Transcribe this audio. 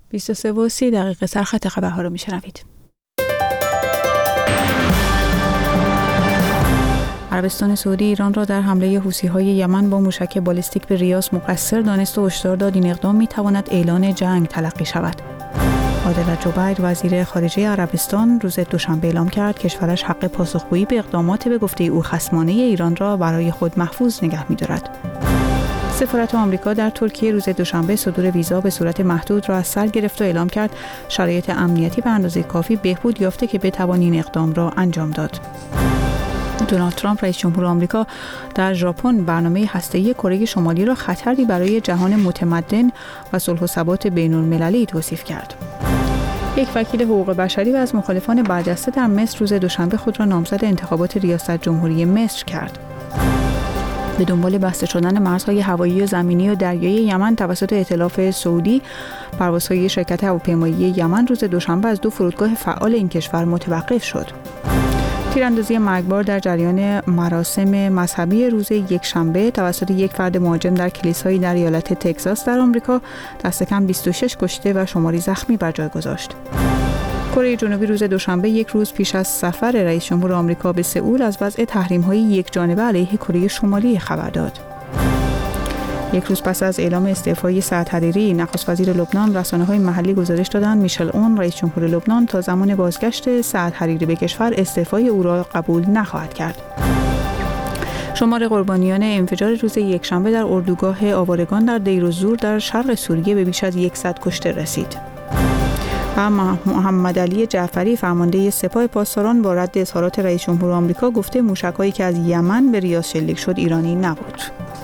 23:30 سرخط خبرها رو میشنوید. عربستان سعودی ایران را در حمله حوثی‌های یمن با موشک بالستیک به ریاض مقصر دانست و هشدار داد این اقدام می‌تواند اعلان جنگ تلقی شود. عادل جبیر وزیر خارجه عربستان روز دوشنبه اعلام کرد کشورش حق پاسخگویی به اقدامات به گفته او خصمانه ایران را برای خود محفوظ نگه می‌دارد. سفارت آمریکا در ترکیه روز دوشنبه صدور ویزا به صورت محدود را از سر گرفت و اعلام کرد شرایط امنیتی به اندازه کافی بهبود یافته که بتوان این اقدام را انجام داد. دونالد ترامپ رئیس جمهور آمریکا در ژاپن برنامه هسته‌ای کره شمالی را خطری برای جهان متمدن و صلح و ثبات بین‌المللی توصیف کرد. یک وکیل حقوق بشری و از مخالفان برجسته در مصر روز دوشنبه خود را نامزد انتخابات ریاست جمهوری مصر کرد. به دنبال بسته شدن مرزهای هوایی و زمینی و دریایی یمن توسط ائتلاف سعودی، پروازهای شرکت هواپیمایی یمن روز دوشنبه از 2 فرودگاه فعال این کشور متوقف شد. تیراندازی مرگبار در جریان مراسم مذهبی روز یکشنبه توسط یک فرد مهاجم در کلیسایی در ایالت تگزاس در آمریکا دست کم 26 کشته و شماری زخمی بر جای گذاشت. کره جنوبی روز دوشنبه یک روز پیش از سفر رئیس جمهور آمریکا به سئول از وضع تحریم‌های یکجانبه علیه کره شمالی خبر داد. یک روز پس از اعلام استعفای سعد حریری، نخست وزیر لبنان، رسانه‌های محلی گزارش دادند میشل اون، رئیس جمهور لبنان، تا زمان بازگشت سعد حریری به کشور استعفای او را قبول نخواهد کرد. شمار قربانیان انفجار روز یکشنبه در اردوگاه آوارگان در دیرالزور در شرق سوریه به بیش از 100 کشته رسید. و محمد علی جعفری فرمانده سپاه پاسداران با رد اظهارات رئیس جمهور آمریکا گفته موشک‌هایی که از یمن به ریاض شلیک شد ایرانی نبود.